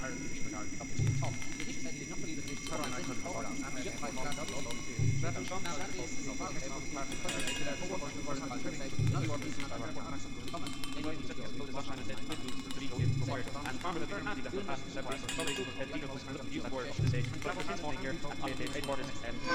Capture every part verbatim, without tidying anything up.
Ireland's position regarding the opportunity top. The issue said he did not believe that it is just like that. Now that is the part of the part of the forward portion of the first conversation. None of the organization are unacceptable to the comment. Anyway, we just go to watch and said it was three goals required. And farmer the third anti that was passed separate. So they should have legal was looking to use that word to say. But this morning here at the headquarters.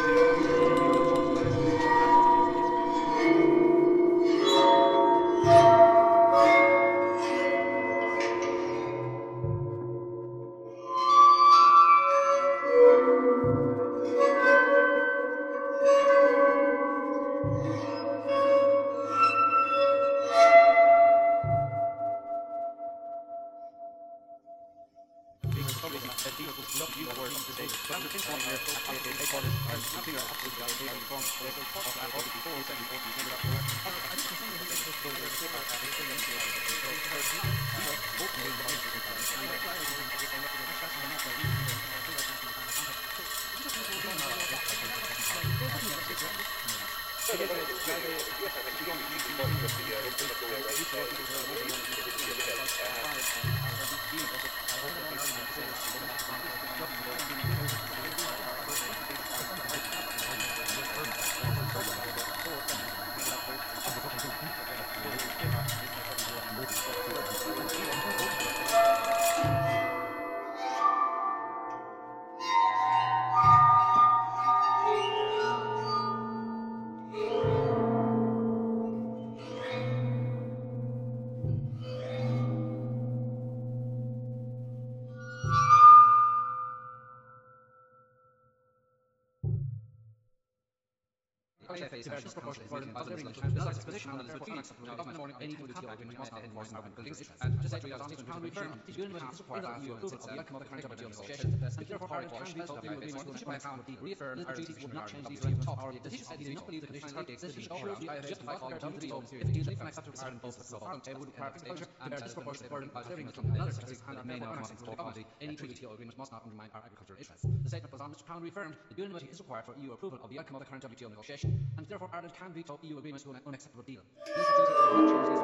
Face a disproportionate for positive and besides its position on the position of morning any political agreement must not enforce our buildings and just like we are on pound return the unit is required that you approve of the outcome of the current W T O negotiations and therefore Ireland can veto the agreement which by pound reaffirm that the treaty would not change these rates top. The decision said he did not believe the conditions are existing shows the I F A justify all the W T O if it deems unacceptable to Ireland both the Ireland table would require exposure and bear disproportionate burden by delivering from another sectors and remain now announcing to the any W T O agreement must not undermine our agricultural interests. The statement was on Mister Pound reaffirmed the unanimity is required for E U approval of the outcome of the current W T O negotiation and therefore Ireland can veto E U agreements to an unacceptable deal. This